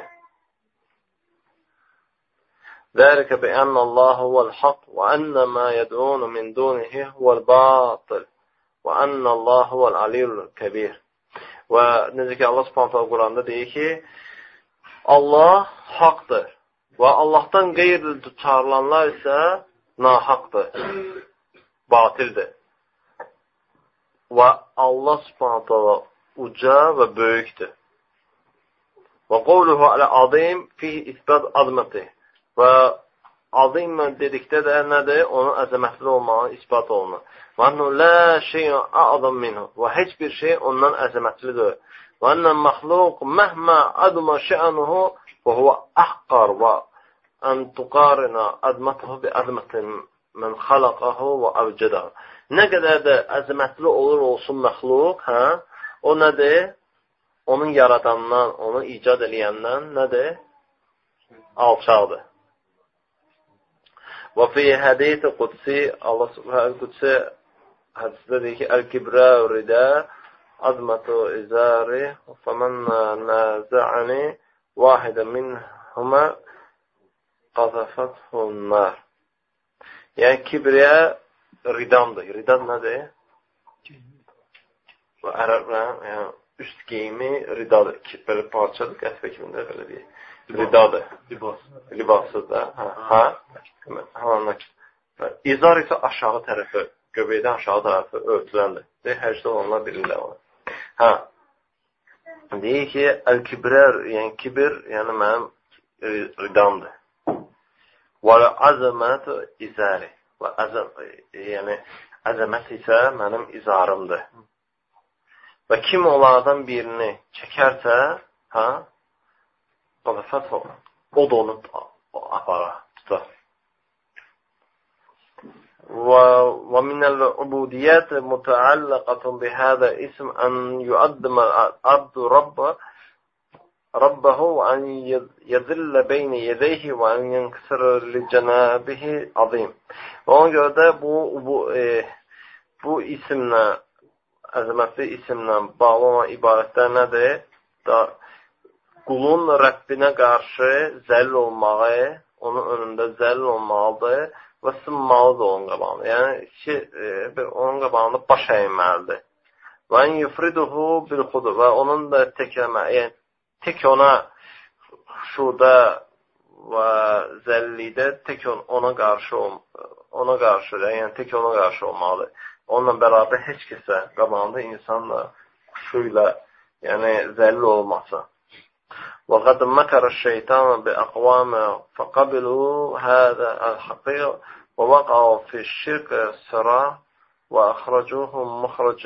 Speaker 2: ذلك بأن الله هو الحق وأن ما يدعون من دونه هو الباطل وأن الله هو العلي الكبير. Və necə ki Allah Subhanahu Quranda deyir ki, Allah haqdır və Allahdan qeyri çağrılanlar isə nahaqdır, batildir. Və Allah Subhanahu uca və böyükdür. Və qavluhu al-azim fihi isbat azmati. Və azim dedikdə də nədir? Onun əzəmətli olmağı ispat olunur. Və annu la şeyun a'zam minhu. Və heç bir şey ondan əzəmətlidir. Və annan məxluq məhmə adma şə'anuhu və huvə əhqar və ən tuqarina azmatuhu bi azmətin mən xalaqahu və avcədahu. Nə qədər də əzəmətli olur olsun məxluq, o nədir? Onun yaradandan, onu icad eləyəndən nədir? Alçaqdır. Və fi hədisi qudsi, Allah subhanahu qudsi hədisdə deyir ki, Əl-Kibrəu ridə azmətu izari fəmən nəzə'əni vahidə minhumə qazəfəthun nar. Yəni, kibriyə ridamdır. Ridam nədir? Və ərəblər, yəni, üst geyimi ridadır. Belə parçadır, qətbə kimində belə deyək. Ridadır. Libasıdır da. İzar isə aşağı tərəfi, göbəkdən aşağı tərəfi örtüləndir. Həcdə olanlar bilirlər onu. Deyir ki, əl-kibrer, yəni kibir, yəni mənim ridamdır. Və əzəmət izəri. Yəni, əzəmət isə mənim izarımdır. Və kim onlardan birini çəkərsə, o da onu apara, tutar. ومن العبوديات متعلقة بهذا اسم أن يقدم العبد ربه وأن يذل بين يديه وأن ينكسر لجنابه عظيم. Ona görə də bu isimlə, əzəmətli isimlə bağlı olan ibarətlər nədir? Qulun Rəbbinə qarşı zəlil olmağı, onun önündə zəlil olmalıdır və sınmalıdır onun qabağında. Yəni, onun qabağında baş əyməlidir. Və yufriduhu bil-xudur və onun da yəni, tək ona şurada və zəlillikdə tək ona qarşı yəni tək ona qarşı olmalıdır. Onunla bərabər heç kəsə qabağında insanla xuşuyla, yəni zəlil olmasın. وقد مكر الشيطان بأقوام فقبلوا هذا الحقيقة ووقعوا في الشرك الصراع وأخرجوهم مخرج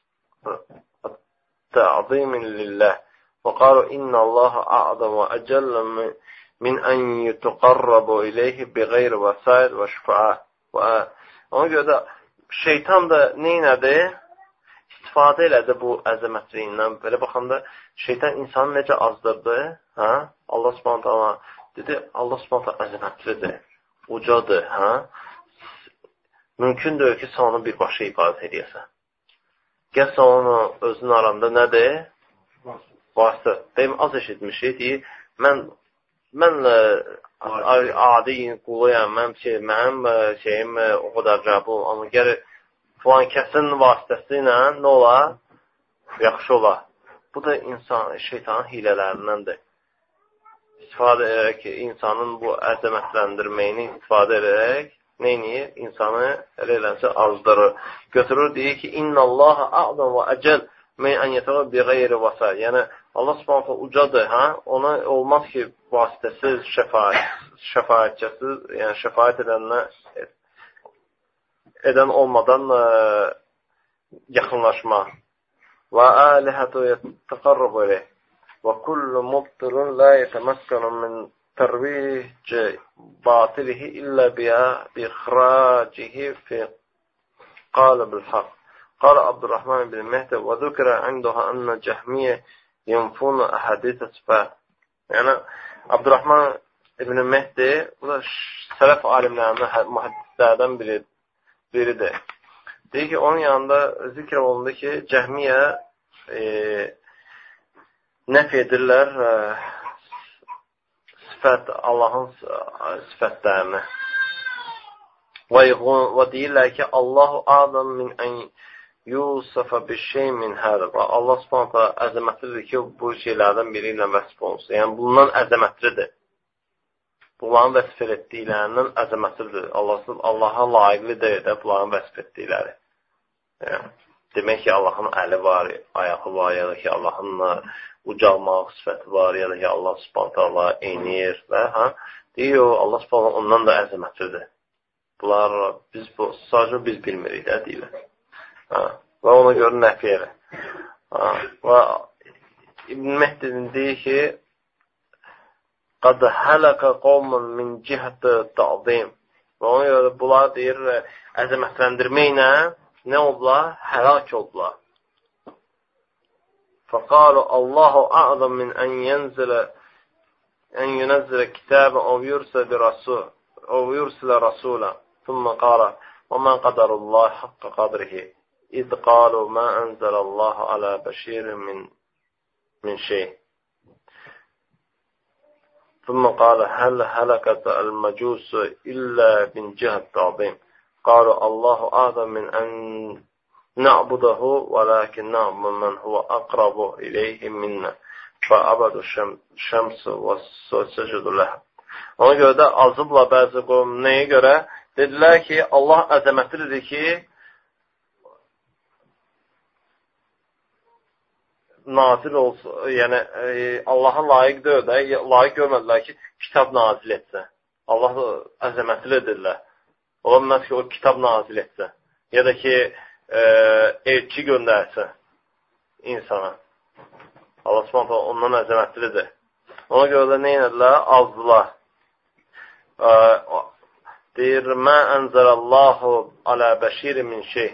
Speaker 2: التعظيم لله وقالوا إن الله أعظم وأجل من أن يتقرب إليه بغير وسائل وشفعاء. Ona görə də şeytan da neynədi? İstifadə elədi bu əzəmətliyindən. Belə baxanda şeytan insanı necə azdırdı? Allah Subhanahu taala dedi, Allah Subhanahu taala əzəmətlidir, ucadır. Mümkündür ki, sən onu birbaşa ibadət edəsən. Gəl sən onu özünün aranda nədir? Vasitə. Deyim, az eşitmişik, deyir, mən adi quluyam, mənim şeyim o qədər qəbul, amma gəlir filan kəsin vasitəsi ilə nə olar? Yaxşı olar. Bu da şeytanın hilələrinəndir. İstifadə edərək, insanın bu əzəmətləndirməyini istifadə edərək, neyniyir? İnsanı eləcə azdırır. Götürür, deyir ki, İnnəllaha a'zam və əcəl mən ən yətələ bi qeyri vəsəl. Yəni, Allah subhanətə ucadır, ona olmaz ki, vasitəsiz, şəfaətçəsiz, yəni şəfaət edən olmadan yaxınlaşma. Və əlihətü yətəqarrab eləyək. Və kullu mubtilun la yetəməkkənu min tərvici batilihi illə bi-ixracihi fi qalib-ül haqq. قال عبد الرحمن بن مهدي وذكر عندها أن جهمية ينفون أحاديث الصفات. Yəni Abdurrahman ibn Mehdi bu da sələf alimlərindən, mühəddislərdən biridir. Deyir ki, onun yanında zikr olundu ki, Cəhmiyə nəf edirlər Allahın sifətlərini. Və deyirlər ki, Allahu adam min ən yusafa bir şey min hədə. Allah subhanətə əzəmətlidir ki, bu şeylərdən biri ilə vəsf olunsun. Yəni, bundan əzəmətlidir. Bunların vəsf etdiklərindən əzəmətlidir. Allaha layiqli deyil də bunların vəsf etdikləri. Yəni, demək ki, Allahın əli var, ayağı var, ya da ki, Allahın ucalmaq sifəti var, ya da ki, Allah subhanətə Allah eynir və deyir, Allah subhanətə ondan da əzəmətlidir. Bunlar sadəcə biz bilmirik də deyirlər. Və ona görə nəfi elə. Və İbn Mehdinin deyir ki, قَدْ هَلَكَ قَوْمٌ مِنْ جِهَةِ تَعْظِيمٍ. Və ona görə bunlar deyir, əzəmətləndirməklə nə oldular? Həlak oldular. فَقَالُوا اللّٰهُ أَعْظَمْ مِنْ أَنْ يُنَزِّلَ كِتَابًا أَوْ يُرْسِلَ رَسُولًا ثُمَّ قَالَ وَمَنْ قَدَرُ اللّٰهِ حَقَّ قَدْرِهِ إِذْ قَالُوا مَا أَنْزَلَ اللّٰهُ عَلَى بَشِيرٍ مِنْ شَيْءٍ ثُمَّ قَالَ هَلْ هَلَكَتْ الْمَجُوسُ إِلَّا مِنْ جِهَةِ التَّعْظِيمِ قَالُوا اللّٰهُ أَعْظَمْ مِنْ أَنْ na'budahu velakin na'budu men huve akrabu ileyhi minna fa'abadu şemsu və sucudu ləhə. Ona görə də azıbla bəzi qovm nəyə görə? Dedilər ki, Allah əzəmətlidir ki, nazil olsun, yəni Allaha layiq deyil də, layiq görmədilər ki, kitab nazil etsə. Allah əzəmətlidirlər. Ola bilməz ki, o kitab nazil etsə. Ya da ki, elçi göndərsə insana. Allah subhanətə ondan əzəmətlidir. Ona görə də nə inədilər? Azdılar. Deyir, mə ənzərəllahu alə bəşiri min şey.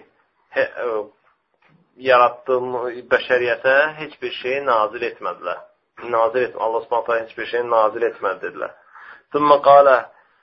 Speaker 2: Yaratdığım bəşəriyyətə heç bir şeyi nazil etmədilər. Allah subhanətə heç bir şeyi nazil etmədi dedilər. Thumma qalə,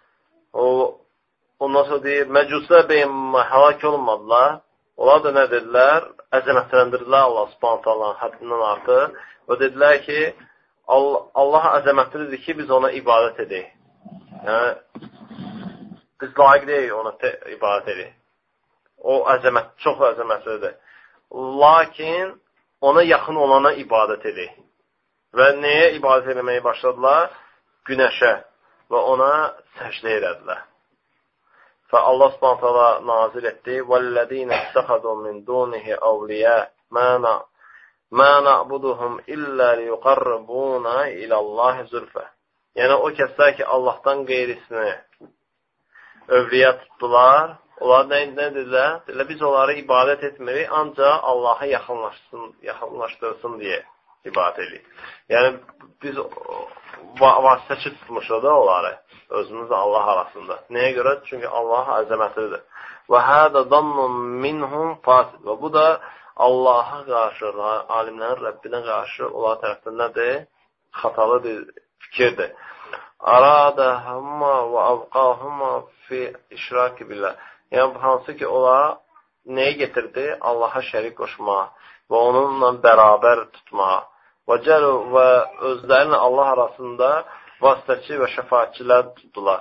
Speaker 2: ondan sonra deyir, məcuslər bəyəm həlak olmadılar. Onlar da nə dedilər? Əzəmətləndirdilər Allah subhanətənin həddindən artıq. Və dedilər ki, Allah əzəmətlidir ki, biz ona ibadət edək. Yəni, biz layiq deyik ona ibadət edək. O çox əzəmətlidir. Lakin ona yaxın olana ibadət edək. Və nəyə ibadət eləməyə başladılar? Günəşə və ona səcdə elədilər. Və Allah subhanətələ nazil etdi, وَالَّذِينَ اتَّخَذُوا مِنْ دُونِهِ أَوْلِيَاءَ مَا نَعْبُدُهُمْ إِلَّا لِيُقَرِّبُونَا إِلَى اللَّهِ زُلْفَةً. Yəni o kəslər ki, Allahdan qeyrisini övliyə tutdular, onlar nə dedilər? Dedilər, biz onları ibadət etmirik, ancaq Allaha yaxınlaşdırsın deyə ibadət edirik. Yəni, biz vasitəçi tutmuşuq da onları, özümüzlə Allah arasında. Nəyə görə? Çünki Allah əzəmətlidir. Və hədə dannun minhum fasid. Və bu da Allaha qarşı, alimlərin Rəbbinə qarşı onlar tərəfdən nədir? Xatalı bir fikirdir. Aradəhumma və avqahumma fi işraki billah. Yəni, hansı ki, onlara nəyə getirdi? Allaha şərik qoşmağa və onunla bərabər tutmağa. Və özlərini Allah arasında vasitəçi və şəfaatçilər tutdular.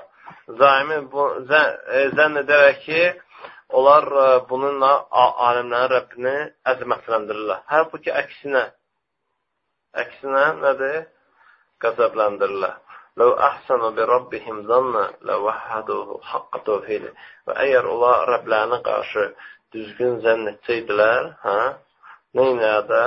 Speaker 2: Zənn edərək ki, onlar bununla alimlərin Rəbbini əzəmətləndirirlər. Halbuki əksinə nədir? Qəzəbləndirirlər. لَوْ أَحْسَنُوا بِرَبِّهِمْ ظَنَّ لَوَحَّدُوهُ حَقَّ تَوْحِيدِ. Və əgər onlar Rəblərinə qarşı düzgün zənn etsəydilər, nə inədə?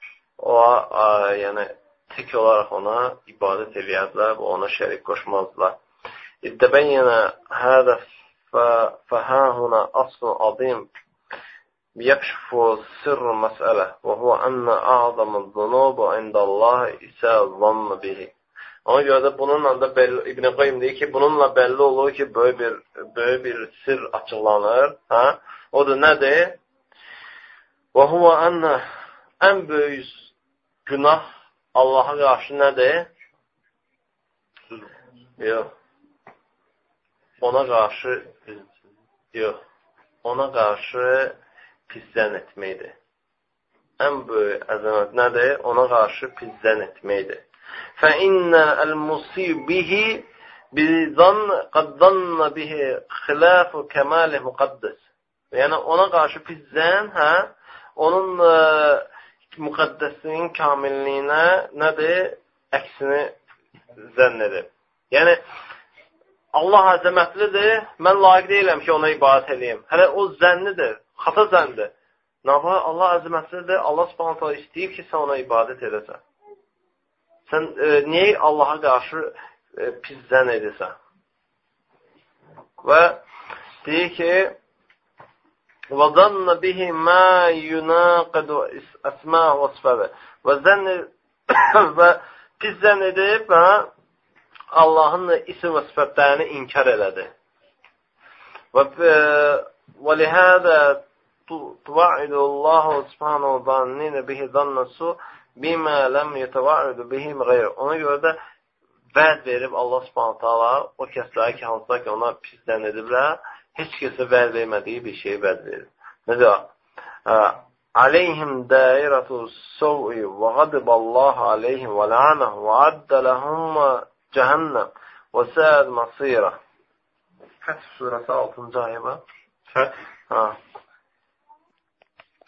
Speaker 2: Yəni, tək olaraq ona ibadət edərdilər və ona şərik qoşmazdılar. İttəbəyyənə hədə fəhəhuna aslı adim yəkşfu sirr məsələ və huvə ənə a'zamı zunubu indallahi isə zannı bihi. Ona görə də bununla da İbn-i Qayyim deyir ki, bununla bəlli olur ki, böyük bir sir açıqlanır. O da nədir? Və huvə ənə ən böyük günah Allaha qarşı nədir? Yox. Ona qarşı pislən etməkdir. Ən böyük əzəmət nədir? Ona qarşı pislən etməkdir. فَإِنَّ الْمُصِيبِ بِهِ بِظَنَّ قَدْ ظَنَّ بِهِ خِلَافُ كَمَالِ مُقَدَّسِ. Yəni, ona qarşı pislən, onun müqəddəsliyin kamilliyinə nədir? Əksini zənn edir. Yəni, Allah əzəmətlidir, mən layiq deyiləm ki, ona ibadət edeyim. Hələ o zənnidir, xata zənnidir. Allah əzəmətlidir, Allah subhanətə istəyib ki, sən ona ibadət edəsən. Sən niyə Allaha qarşı pis zənn edirsən? Və deyir ki, وَظَنَّ بِهِ مَا يُنَاقِدُ أَسْمَاهُ وَصْفَهُ. Və pis zənn edib Allahın isim və sifətlərini inkar elədi. وَلِهَذَا تُوَعِدُ اللَّهُ سُبْحَانَهُ ظَنِّينَ بِهِ ظَنَّ السُّوءِ بِمَا لَمْ يَتَوَعِدُ بِهِ غَيْرُ. Ona görə də vəd verib Allah subhanətə Allah o kəsləri ki, hansılar ki, ona pis zənn ediblər, heç kəsə vəd vermədiyi bir şeyi vəd verir. Necə? Aleyhim dairatu səv'i və qadiballahu aleyhim və la'anəhum və addə ləhum cəhənnəm və səəd masirə. Fəth surəsi 6-cı ayəmə. Fəth?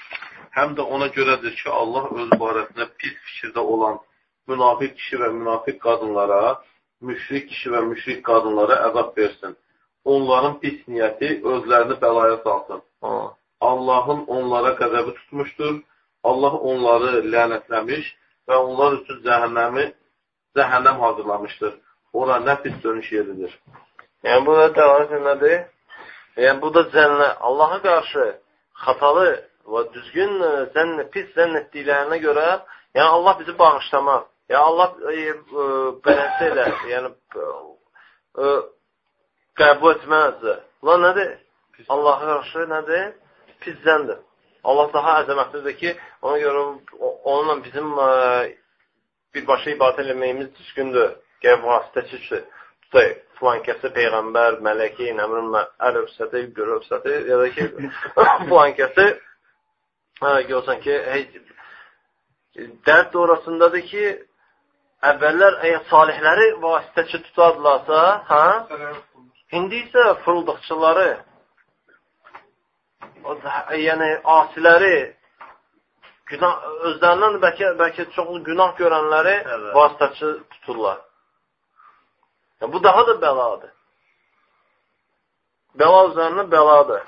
Speaker 3: həm də ona görədir ki, Allah öz barəsində pis fikirdə olan münafiq kişi və münafiq qadınlara, müşrik kişi və müşrik qadınlara əzab versin. Onların pis niyyəti özlərini bəlaya salsın. Allahın onlara qəzəbi tutmuşdur. Allah onları lənətləmiş və onlar üçün cəhənnəm hazırlamışdır. Ora nə pis dönüş yeridir.
Speaker 2: Yəni, bu da dəlalət nədir? Yəni, bu da Allaha qarşı xatalı və düzgün pis zənn etdiklərinə görə, yəni Allah bizi bağışlamaz. Yəni, Allah beləsi elə, yəni qəbul etməzdir. Bu nədir? Allaha qarşı nədir? Pis zəndir. Allah daha əzəmətlidir ki, ona görə onunla bizim birbaşa ibadət eləməyimiz düzgündür. Gəl vasitəçi ki, tutayıq, filan kəsi peyğəmbər, mələki, nəmrin əlövsəti, görövsəti, ya da ki, filan kəsi görsən ki, dərd orasındadır ki, əvvəllər əgər salihləri vasitəçi tutardılarsa, indi isə fırıldıqçıları, yəni asiləri, özlərindən bəlkə çoxlu günah görənləri vasitəçi tuturlar. Yəni, bu daha da bəladır. Bəla üzərində bəladır.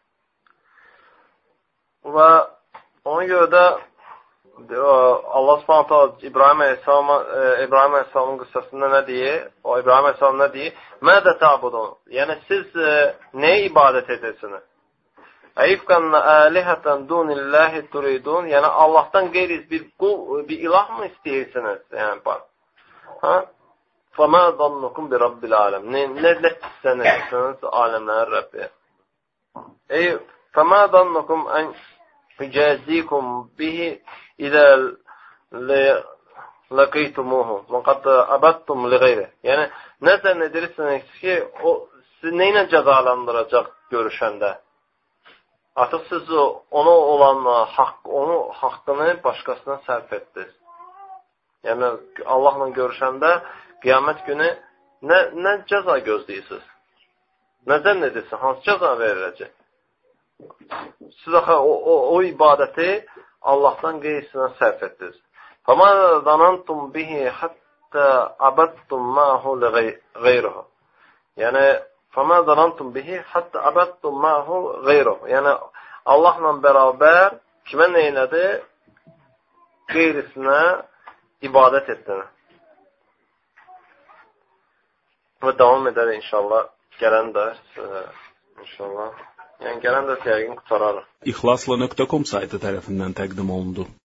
Speaker 2: Və ona görə də Allah Subhanahu İbrahim Əleyhisselamın qıssasında nə deyir? O İbrahim Əleyhisselam nə deyir? Mədə ta'budun? Yəni siz nəyə ibadət edirsiniz? Əifqən əlihətən dunillahi turidun? Yəni Allahdan qeyri bir ilah mı istəyirsiniz? Yəni bax. فَمَا ظَنُّكُمْ بِرَبِّ الْعَالَمِ Nə istənirsiniz aləmlərin Rəbbi? فَمَا ظَنُّكُمْ أَنْ يُجَازِيكُمْ بِهِ إِذَا لَقِيْتُمُوهُ وَقَدْ أَبَدْتُمْ لِغَيْرِ Yəni, nə zənn edirsiniz ki, o sizi nə ilə cəzalandıracaq görüşəndə? Artıq siz ona olan onun haqqını başqasına sərf etdiniz. Yəni, Allahla görüşəndə qiyamət günü nə cəza gözləyirsiniz? Nə zənn edirsiniz? Hansı cəza veriləcək? Siz axı o ibadəti Allahdan qeyrisinə sərf etdiniz. فَمَا ظَنَنْتُمْ بِهِ حَتَّى عَبَدْتُمْ مَعَهُ لِغَيْرُهُ Yəni, فَمَا ظَنَنْتُمْ بِهِ حَتَّى عَبَدْتُمْ مَعَهُ غَيْرُهُ Yəni, Allahla bərabər kimə neylədi? Qeyrisinə ibadət etdiniz. Və davam edər inşallah. Gələn dərs inşallah. Yəni gələn dərs yəqin qutararıq.
Speaker 4: İxlasla.com saytı tərəfindən təqdim olundu.